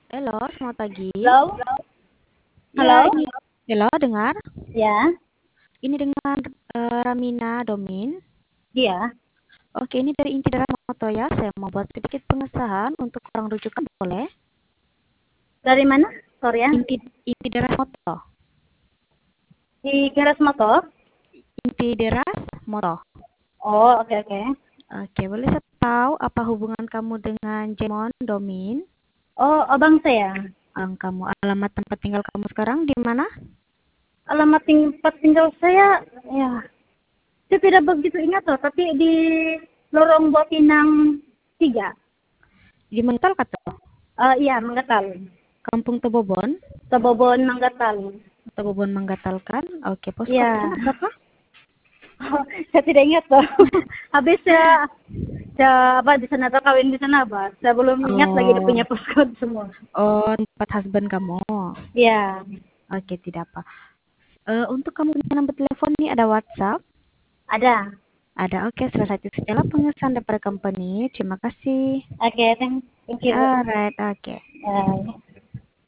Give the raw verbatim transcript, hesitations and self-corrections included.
Halo, selamat pagi. Halo? Ya, Halo? ini halo, dengar? Ya, Ini dengan eh, Ramina Domin. iya. Oke, ini dari Inti Darah Moto ya. Saya mau buat sedikit pengesahan untuk orang rujukan boleh? Dari mana? Sorry ya. Inti Inti Darah Moto. Di Keras Motor? Inti Deras Moto. Oh, oke oke. Oke, boleh saya tahu apa hubungan kamu dengan Jemon Domin? Oh, abang saya. Ang kamu alamat tempat tinggal kamu sekarang di mana? Alamat tempat tinggal saya, ya, saya tidak begitu ingat loh, tapi di Lorong Buah Pinang tiga. Di Mental kata Eh, iya, Manggatal. Kampung Tebobon. Tebobon Manggatal. Tebobon Menggatalkan. Oke, Iya. poskonya berapa? Oh, saya tidak ingat loh. Habis saya, saya apa di sana terkawin di sana, apa? Saya belum ingat lagi dia Oh, punya passcode semua. oh tempat husband kamu. Iya, Oke, tidak apa. Eh, untuk kamu punya nomor telepon ini ada WhatsApp? ada. Ada, oke. Selesai itu sajalah pengesahan daripada company. Terima kasih. Oke, thank, thank you. Alright, oke. Eh,